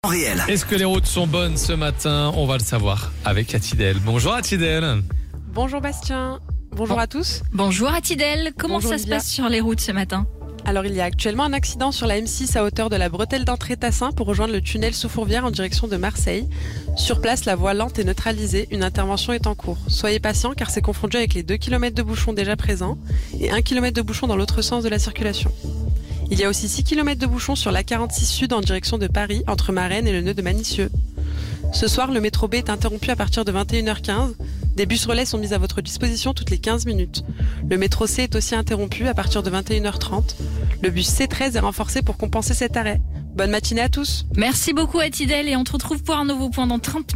Réel. Est-ce que les routes sont bonnes ce matin? On va le savoir avec Atidel. Bonjour Atidel. Bonjour Bastien, bonjour à tous. Bonjour Atidel, comment Bonjour ça se Lydia. passe sur les routes ce matin? Alors il y a actuellement un accident sur la M6 à hauteur de la bretelle d'entrée-Tassin pour rejoindre le tunnel sous Fourvière en direction de Marseille. Sur place, la voie lente est neutralisée, une intervention est en cours. Soyez patients car c'est confondu avec les 2 km de bouchons déjà présents et 1 km de bouchons dans l'autre sens de la circulation. Il y a aussi 6 km de bouchons sur l'A46 Sud en direction de Paris, entre Marennes et le nœud de Manicieux. Ce soir, le métro B est interrompu à partir de 21h15. Des bus relais sont mis à votre disposition toutes les 15 minutes. Le métro C est aussi interrompu à partir de 21h30. Le bus C13 est renforcé pour compenser cet arrêt. Bonne matinée à tous. Merci beaucoup Atidel et on te retrouve pour un nouveau point dans 30 minutes.